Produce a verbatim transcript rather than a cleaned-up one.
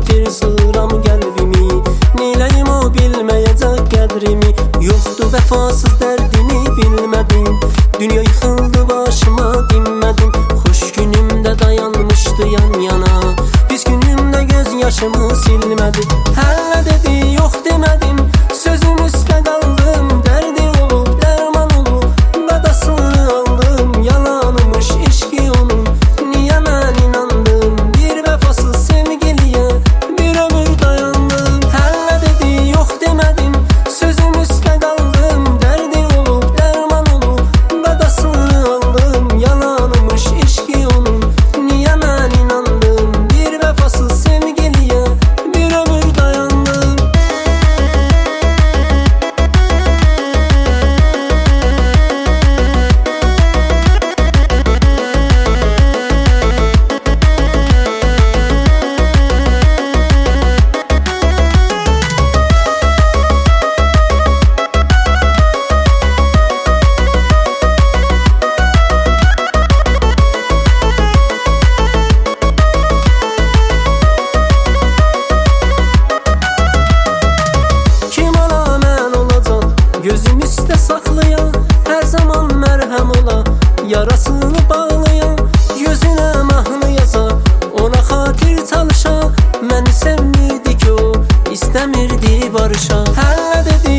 xatir sığıram qəlbimi. Neyləyim o bilməyəcək qədrimi. Yoxdur vəfasız dərdini bilmədim. Dünya yıxıldı başıma dinmədim. Xoş günümdə dayanmışdı yan yana, pis günümdə göz yaşımı silmədi. Hələ dedi yox demədim, sözüm üstə qaldım. Dərdi olub dərman olub qadasını aldım. Yalanmış eşqi onun, niyə mən inandım? Bir vəfasız sevgiliyə bir ömür dayandım. Hələ dedi yox demədim, sözüm üstə qaldım. Dərdi olub dərman olub qadasını aldım. Yalanmış eşqi onun, niyə mən inandım? Bir vəfasız sevgiliyə bir ömür dayandım. Gözüm üstə saxlayan, hər zaman mərhəm ola, yarasını bağlayan, gözünə mahnı yaza, ona xatir çalışa. Məni sevmirdi ki o, istəmirdi barışa. Hələ dedi